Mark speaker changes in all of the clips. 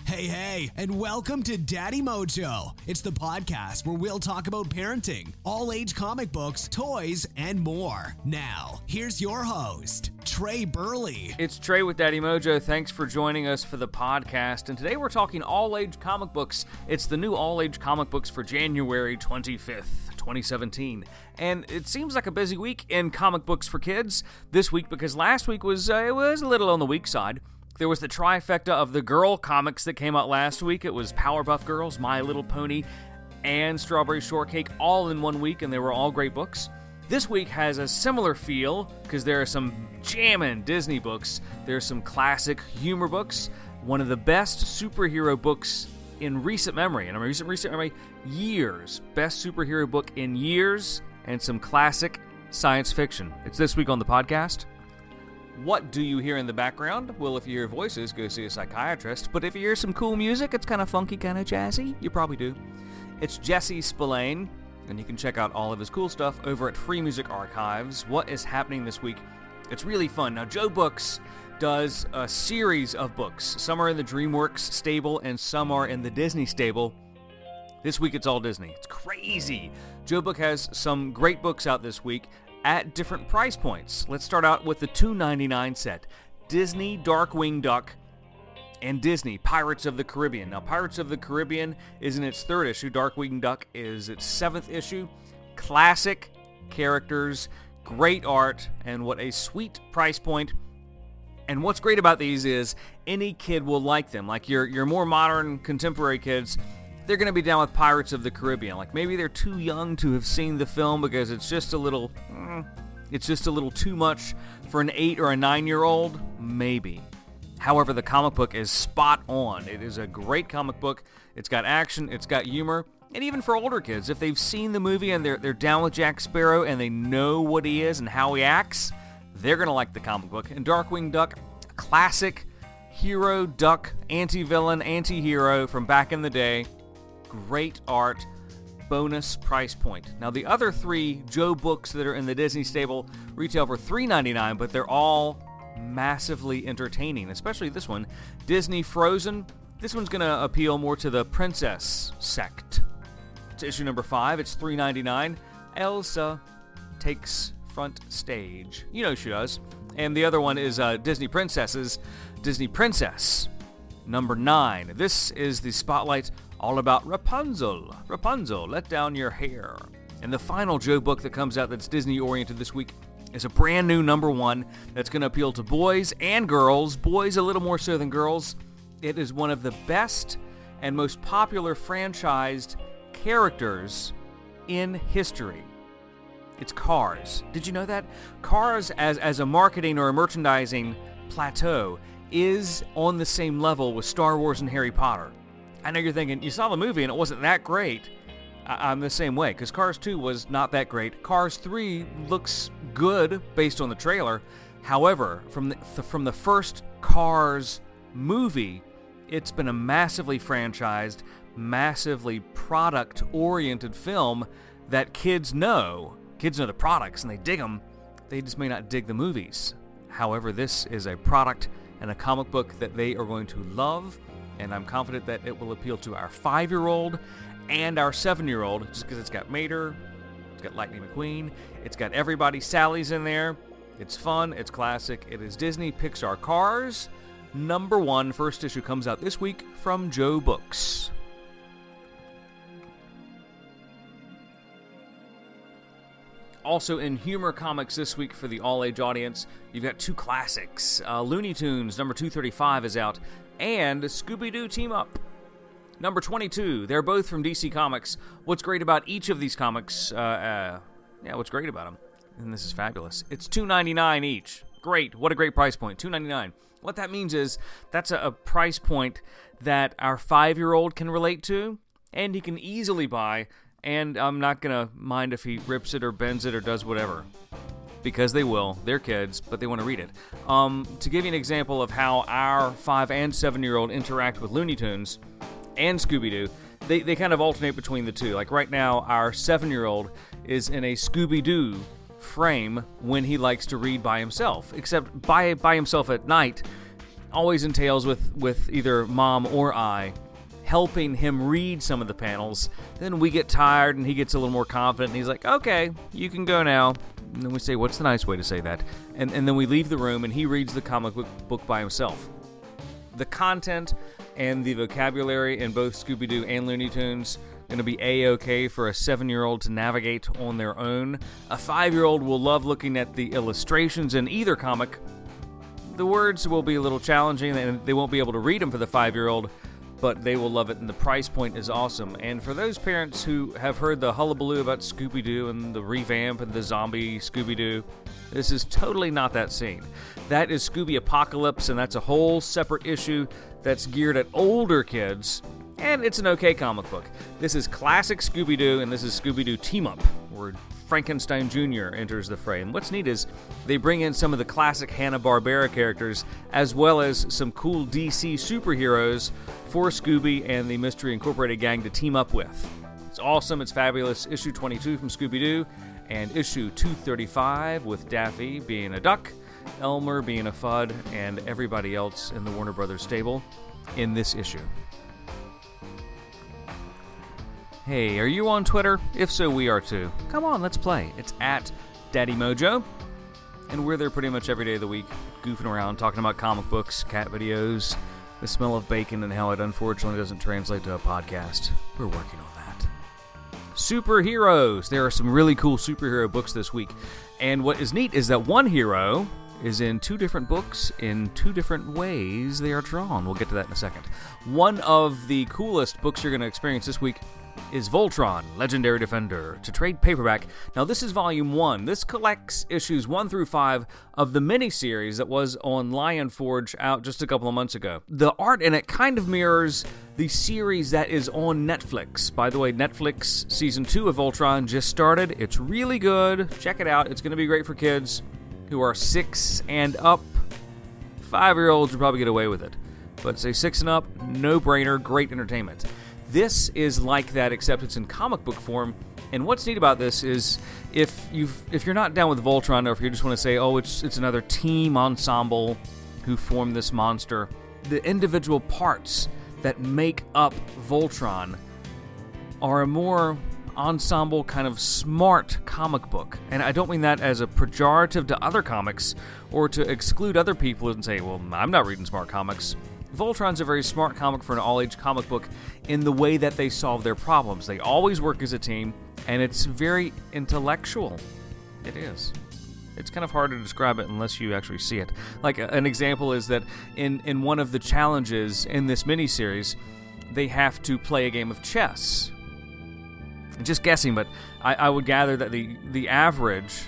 Speaker 1: Hey, and welcome to Daddy Mojo. It's the podcast where we'll talk about parenting, all-age comic books, toys, and more. Now, here's your host, Trey Burley.
Speaker 2: It's Trey with Daddy Mojo. Thanks for joining us for the podcast. And today we're talking all-age comic books. It's the new all-age comic books for January 25th, 2017. And it seems like a busy week in comic books for kids this week because last week was a little on the weak side. There was the trifecta of the girl comics that came out last week. It was Powerpuff Girls, My Little Pony, and Strawberry Shortcake all in one week, and they were all great books. This week has a similar feel because there are some jammin' Disney books. There's some classic humor books. One of the best superhero books in recent memory, and recent memory, years. Best superhero book in years, and some classic science fiction. It's this week on the podcast. What do you hear in the background? Well, if you hear voices, go see a psychiatrist. But if you hear some cool music, it's kind of funky, kind of jazzy. You probably do. It's Jesse Spillane, and you can check out all of his cool stuff over at Free Music Archives. What is happening this week? It's really fun. Now, Joe Books does a series of books. Some are in the DreamWorks stable, and some are in the Disney stable. This week, it's all Disney. It's crazy. Joe Book has some great books out this week at different price points. Let's start out with the $2.99 set. Disney Darkwing Duck and Disney Pirates of the Caribbean. Now, Pirates of the Caribbean is in its third issue. Darkwing Duck is its seventh issue. Classic characters, great art, and what a sweet price point. And what's great about these is any kid will like them. Like your more modern, contemporary kids, they're going to be down with Pirates of the Caribbean. Like maybe they're too young to have seen the film because it's just a little too much for an 8 or a 9-year-old. Maybe. However, the comic book is spot on. It is a great comic book. It's got action, it's got humor, and even for older kids, if they've seen the movie and they're down with Jack Sparrow and they know what he is and how he acts, they're going to like the comic book. And Darkwing Duck, classic hero duck, anti-villain, anti-hero from back in the day. Great art, bonus price point. Now, the other three Joe books that are in the Disney stable retail for $3.99, but they're all massively entertaining, especially this one, Disney Frozen. This one's going to appeal more to the princess sect. It's issue number 5. It's $3.99. Elsa takes front stage. You know she does. And the other one is Disney Princesses. Disney Princess, number 9. This is the spotlight all about Rapunzel. Rapunzel, let down your hair. And the final Joe book that comes out that's Disney-oriented this week is a brand new number 1 that's going to appeal to boys and girls. Boys a little more so than girls. It is one of the best and most popular franchised characters in history. It's Cars. Did you know that? Cars as a marketing or a merchandising plateau is on the same level with Star Wars and Harry Potter. I know you're thinking, you saw the movie and it wasn't that great. I'm the same way, because Cars 2 was not that great. Cars 3 looks good based on the trailer. However, from the first Cars movie, it's been a massively franchised, massively product-oriented film that kids know. Kids know the products and they dig them. They just may not dig the movies. However, this is a product and a comic book that they are going to love. And I'm confident that it will appeal to our 5-year-old and our 7-year-old, just because it's got Mater, it's got Lightning McQueen, it's got everybody. Sally's in there. It's fun. It's classic. It is Disney Pixar Cars. Number 1, first issue comes out this week from Joe Books. Also in humor comics this week for the all-age audience, you've got 2 classics. Looney Tunes, number 235 is out. And Scooby-Doo Team Up, number 22. They're both from DC Comics. What's great about each of these comics, what's great about them, and this is fabulous, it's $2.99 each. Great. What a great price point, $2.99. What that means is that's a price point that our 5-year-old can relate to, and he can easily buy, and I'm not going to mind if he rips it or bends it or does whatever. Because they will. They're kids, but they want to read it. To give you an example of how our 5 and 7-year-old interact with Looney Tunes and Scooby-Doo, they kind of alternate between the two. Like right now, our 7-year-old is in a Scooby-Doo frame when he likes to read by himself. Except by himself at night, always entails with either Mom or I helping him read some of the panels. Then we get tired and he gets a little more confident and he's like, okay, you can go now. And then we say, what's the nice way to say that? And then we leave the room and he reads the comic book by himself. The content and the vocabulary in both Scooby-Doo and Looney Tunes going to be A-okay for a 7-year-old to navigate on their own. A 5-year-old will love looking at the illustrations in either comic. The words will be a little challenging and they won't be able to read them for the 5-year-old, but they will love it, and the price point is awesome. And for those parents who have heard the hullabaloo about Scooby-Doo and the revamp and the zombie Scooby-Doo, this is totally not that scene. That is Scooby Apocalypse, and that's a whole separate issue that's geared at older kids, and it's an okay comic book. This is classic Scooby-Doo, and this is Scooby-Doo Team Up, where Frankenstein Jr. enters the fray. And what's neat is they bring in some of the classic Hanna-Barbera characters, as well as some cool DC superheroes for Scooby and the Mystery Incorporated gang to team up with. It's awesome, it's fabulous. Issue 22 from Scooby-Doo, and issue 235 with Daffy being a duck, Elmer being a Fudd, and everybody else in the Warner Brothers stable in this issue. Hey, are you on Twitter? If so, we are too. Come on, let's play. It's at Daddy Mojo, and we're there pretty much every day of the week, goofing around, talking about comic books, cat videos, the smell of bacon, and how it unfortunately doesn't translate to a podcast. We're working on that. Superheroes. There are some really cool superhero books this week, and what is neat is that one hero is in 2 different books in 2 different ways they are drawn. We'll get to that in a second. One of the coolest books you're going to experience this week is Voltron, Legendary Defender, to trade paperback. Now, this is Volume 1. This collects issues 1 through 5 of the miniseries that was on Lion Forge out just a couple of months ago. The art in it kind of mirrors the series that is on Netflix. By the way, Netflix Season 2 of Voltron just started. It's really good. Check it out. It's going to be great for kids who are 6 and up. 5-year-olds will probably get away with it. But say 6 and up, no-brainer, great entertainment. This is like that, except it's in comic book form. And what's neat about this is if you're not down with Voltron, or if you just want to say, oh, it's another team ensemble who formed this monster, the individual parts that make up Voltron are a more ensemble kind of smart comic book. And I don't mean that as a pejorative to other comics or to exclude other people and say, well, I'm not reading smart comics. Voltron's a very smart comic for an all-age comic book in the way that they solve their problems. They always work as a team, and it's very intellectual. It is. It's kind of hard to describe it unless you actually see it. Like, an example is that in one of the challenges in this miniseries, they have to play a game of chess. Just guessing, but I would gather that the average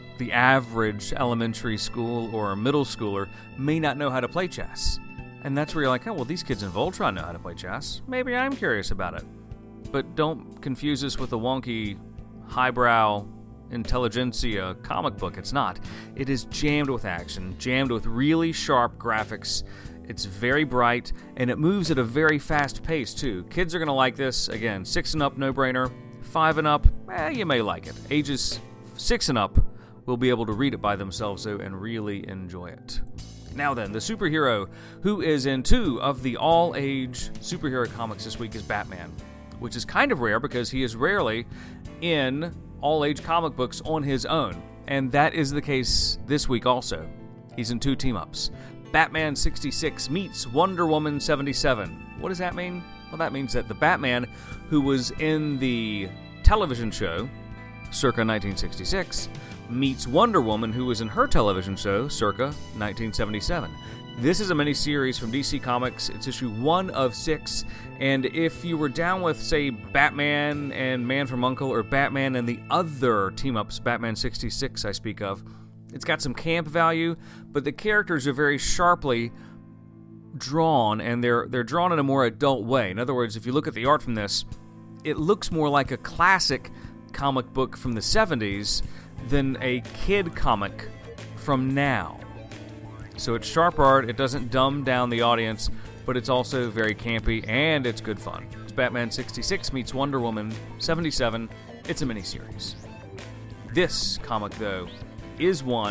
Speaker 2: elementary school or middle schooler may not know how to play chess. And that's where you're like, oh, well, these kids in Voltron know how to play chess. Maybe I'm curious about it. But don't confuse this with a wonky, highbrow, intelligentsia comic book. It's not. It is jammed with action, jammed with really sharp graphics. It's very bright, and it moves at a very fast pace, too. Kids are going to like this. Again, 6 and up, no-brainer. 5 and up, you may like it. Ages 6 and up will be able to read it by themselves, though, and really enjoy it. Now then, the superhero who is in 2 of the all-age superhero comics this week is Batman, which is kind of rare because he is rarely in all-age comic books on his own, and that is the case this week also. He's in 2 team-ups. Batman 66 meets Wonder Woman 77. What does that mean? Well, that means that the Batman who was in the television show, circa 1966, meets Wonder Woman, who was in her television show, circa 1977. This is a mini-series from DC Comics. It's issue 1 of 6, and if you were down with, say, Batman and Man from U.N.C.L.E. or Batman and the other team-ups, Batman 66 I speak of, it's got some camp value, but the characters are very sharply drawn, and they're drawn in a more adult way. In other words, if you look at the art from this, it looks more like a classic comic book from the 70s than a kid comic from now. So it's sharp art, it doesn't dumb down the audience, but it's also very campy, and it's good fun. It's Batman 66 meets Wonder Woman 77. It's a miniseries. This comic, though, is one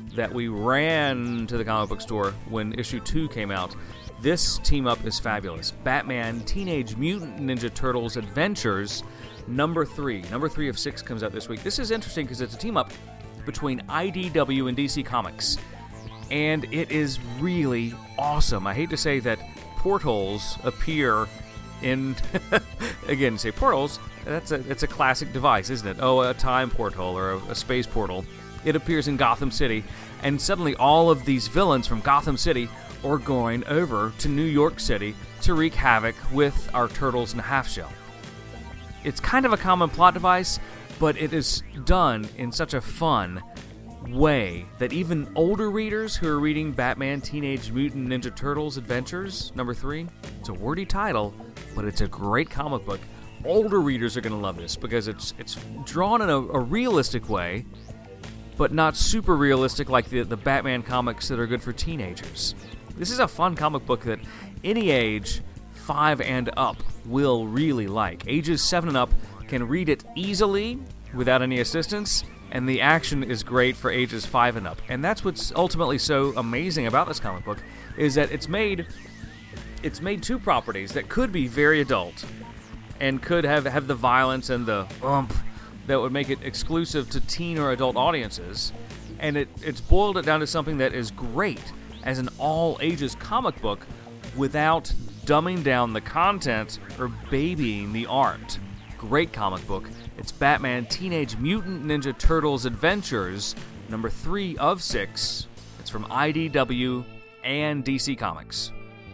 Speaker 2: that we ran to the comic book store when issue 2 came out. This team-up is fabulous. Batman Teenage Mutant Ninja Turtles Adventures, number 3. Number 3 of 6 comes out this week. This is interesting because it's a team-up between IDW and DC Comics, and it is really awesome. I hate to say that portals appear in... Again, say portals, it's a classic device, isn't it? Oh, a time portal or a space portal. It appears in Gotham City, and suddenly all of these villains from Gotham City are going over to New York City to wreak havoc with our Turtles in a Half Shell. It's kind of a common plot device, but it is done in such a fun way that even older readers who are reading Batman Teenage Mutant Ninja Turtles Adventures, number 3, it's a wordy title, but it's a great comic book. Older readers are going to love this because it's drawn in a realistic way, but not super realistic like the Batman comics that are good for teenagers. This is a fun comic book that any age, 5 and up, will really like. Ages 7 and up can read it easily without any assistance, and the action is great for ages 5 and up. And that's what's ultimately so amazing about this comic book, is that it's made 2 properties that could be very adult and could have the violence and the oomph that would make it exclusive to teen or adult audiences, and it's boiled it down to something that is great as an all-ages comic book without dumbing down the content or babying the art. Great comic book. It's Batman Teenage Mutant Ninja Turtles Adventures, number 3 of 6. It's from IDW and DC Comics.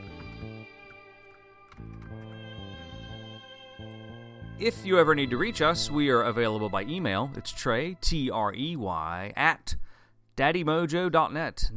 Speaker 2: If you ever need to reach us, we are available by email. It's Trey, Trey, at daddymojo.net,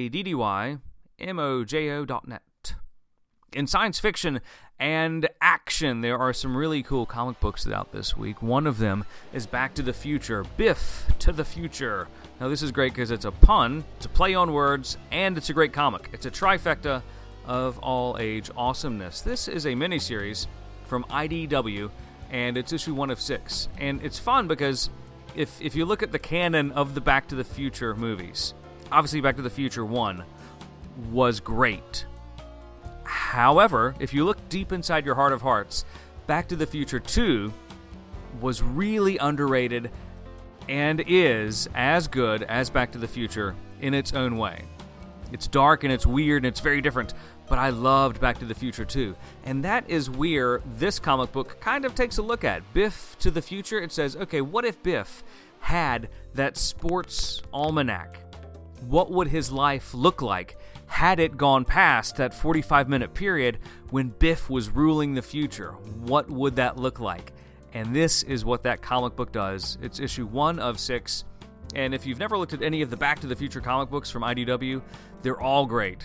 Speaker 2: daddymojo.net. In science fiction and action, there are some really cool comic books out this week. One of them is Back to the Future, Biff to the Future. Now, this is great because it's a pun, it's a play on words, and it's a great comic. It's a trifecta of all-age awesomeness. This is a miniseries from IDW, and it's issue 1 of 6. And it's fun because if you look at the canon of the Back to the Future movies, obviously Back to the Future 1 was great. However, if you look deep inside your heart of hearts, Back to the Future 2 was really underrated and is as good as Back to the Future in its own way. It's dark and it's weird and it's very different, but I loved Back to the Future 2. And that is where this comic book kind of takes a look at. Biff to the Future, it says, okay, what if Biff had that sports almanac? What would his life look like had it gone past that 45-minute period when Biff was ruling the future? What would that look like? And this is what that comic book does. It's issue 1 of 6. And if you've never looked at any of the Back to the Future comic books from IDW, they're all great.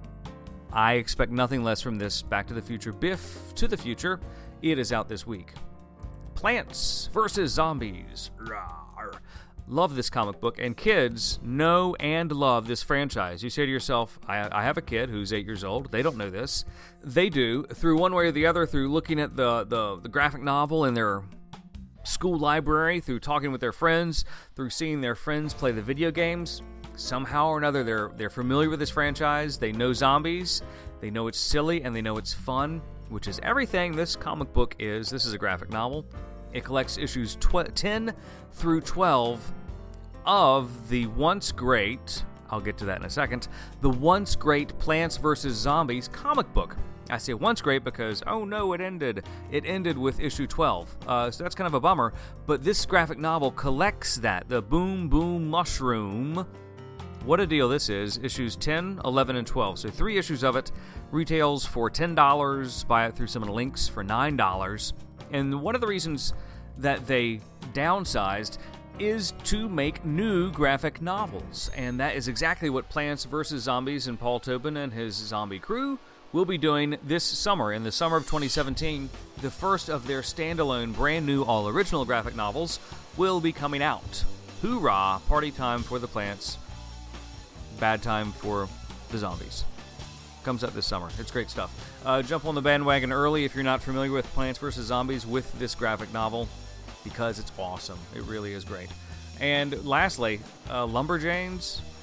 Speaker 2: I expect nothing less from this Back to the Future Biff to the Future. It is out this week. Plants vs. Zombies. Rawr. Love this comic book, and kids know and love this franchise. You say to yourself, I have a kid who's 8 years old. They don't know this. They do, through one way or the other, through looking at the graphic novel in their school library, through talking with their friends, through seeing their friends play the video games. Somehow or another, they're familiar with this franchise. They know zombies. They know it's silly, and they know it's fun, which is everything this comic book is. This is a graphic novel. It collects issues 10 through 12 of the once great, I'll get to that in a second, the once great Plants vs. Zombies comic book. I say once great because, oh no, it ended. It ended with issue 12. So that's kind of a bummer. But this graphic novel collects that, the Boom Boom Mushroom. What a deal this is. Issues 10, 11, and 12. So 3 issues of it. Retails for $10. Buy it through some of the links for $9. And one of the reasons that they downsized is to make new graphic novels. And that is exactly what Plants vs. Zombies and Paul Tobin and his zombie crew will be doing this summer. In the summer of 2017, the first of their standalone, brand new, all-original graphic novels will be coming out. Hoorah! Party time for the plants. Bad time for the zombies. Comes out this summer. It's great stuff. Jump on the bandwagon early if you're not familiar with Plants vs. Zombies with this graphic novel, because it's awesome. It really is great. And lastly, Lumberjanes.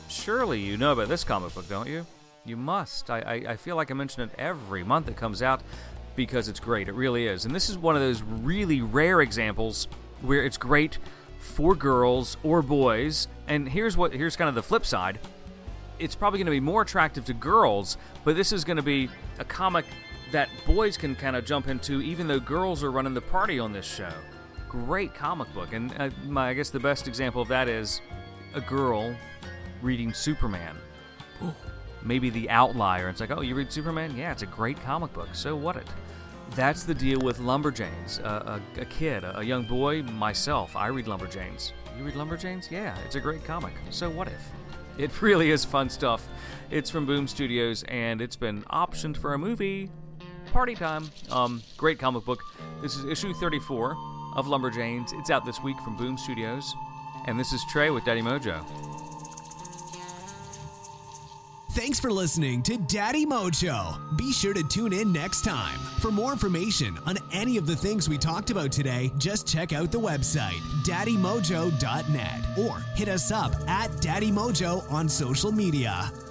Speaker 2: Surely you know about this comic book, don't you? You must. I feel like I mention it every month it comes out because it's great. It really is. And this is one of those really rare examples where it's great for girls or boys. And here's kind of the flip side. It's probably going to be more attractive to girls, but this is going to be a comic that boys can kind of jump into, even though girls are running the party on this show. Great comic book. And I guess the best example of that is a girl reading Superman. Maybe the outlier. It's like, oh, you read Superman? Yeah, it's a great comic book. So what it? That's the deal with Lumberjanes. A kid, a young boy, myself, I read Lumberjanes. You read Lumberjanes? Yeah, it's a great comic. So what if? It really is fun stuff. It's from Boom Studios, and it's been optioned for a movie. Party time. Great comic book. This is issue 34 of Lumberjanes. It's out this week from Boom Studios. And this is Trey with Daddy Mojo.
Speaker 1: Thanks for listening to Daddy Mojo. Be sure to tune in next time. For more information on any of the things we talked about today, just check out the website, daddymojo.net, or hit us up at Daddy Mojo on social media.